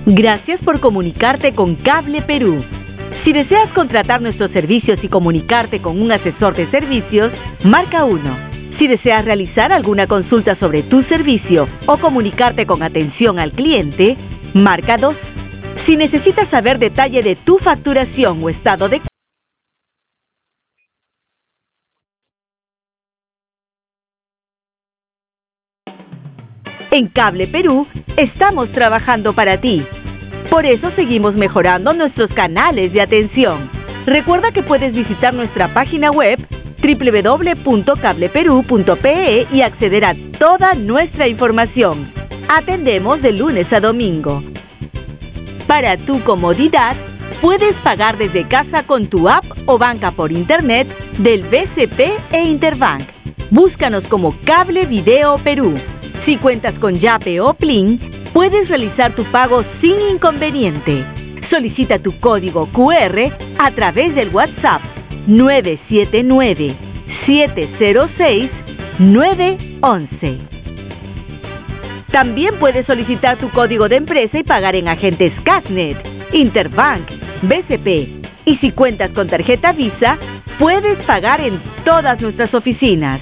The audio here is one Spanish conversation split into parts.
Gracias por comunicarte con Cable Perú. Si deseas contratar nuestros servicios y comunicarte con un asesor de servicios, marca 1. Si deseas realizar alguna consulta sobre tu servicio o comunicarte con atención al cliente, marca 2. Si necesitas saber detalle de tu facturación o estado de En Cable Perú, estamos trabajando para ti. Por eso seguimos mejorando nuestros canales de atención. Recuerda que puedes visitar nuestra página web www.cableperu.pe y acceder a toda nuestra información. Atendemos de lunes a domingo. Para tu comodidad, puedes pagar desde casa con tu app o banca por internet del BCP e Interbank. Búscanos como Cable Video Perú. Si cuentas con Yape o Plin, puedes realizar tu pago sin inconveniente. Solicita tu código QR a través del WhatsApp 979-706-911. También puedes solicitar tu código de empresa y pagar en agentes Casnet, Interbank, BCP. Y si cuentas con tarjeta Visa, puedes pagar en todas nuestras oficinas.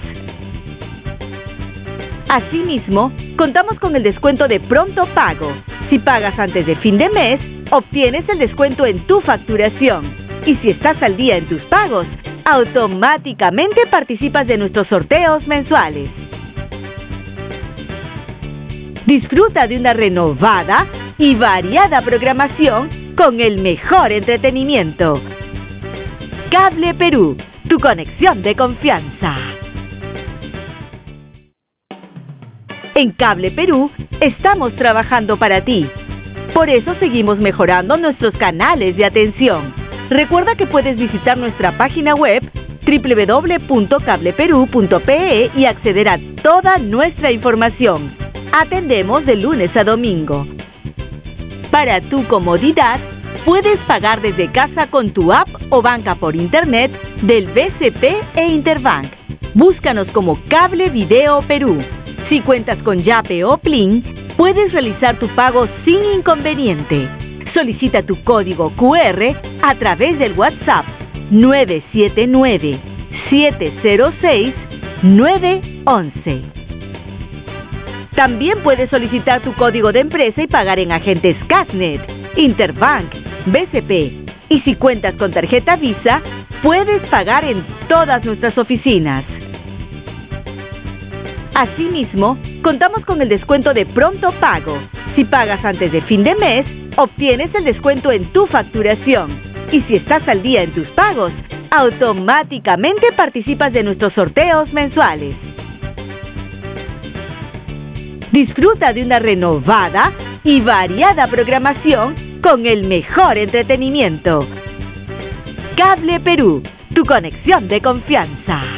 Asimismo, contamos con el descuento de pronto pago. Si pagas antes de fin de mes, obtienes el descuento en tu facturación. Y si estás al día en tus pagos, automáticamente participas de nuestros sorteos mensuales. Disfruta de una renovada y variada programación con el mejor entretenimiento. Cable Perú, tu conexión de confianza. En Cable Perú, estamos trabajando para ti. Por eso seguimos mejorando nuestros canales de atención. Recuerda que puedes visitar nuestra página web www.cableperu.pe y acceder a toda nuestra información. Atendemos de lunes a domingo. Para tu comodidad, puedes pagar desde casa con tu app o banca por internet del BCP e Interbank. Búscanos como Cable Video Perú. Si cuentas con Yape o Plin, puedes realizar tu pago sin inconveniente. Solicita tu código QR a través del WhatsApp 979-706-911. También puedes solicitar tu código de empresa y pagar en agentes Casnet, Interbank, BCP. Y si cuentas con tarjeta Visa, puedes pagar en todas nuestras oficinas. Asimismo, contamos con el descuento de pronto pago. Si pagas antes de fin de mes, obtienes el descuento en tu facturación. Y si estás al día en tus pagos, automáticamente participas de nuestros sorteos mensuales. Disfruta de una renovada y variada programación con el mejor entretenimiento. Cable Perú, tu conexión de confianza.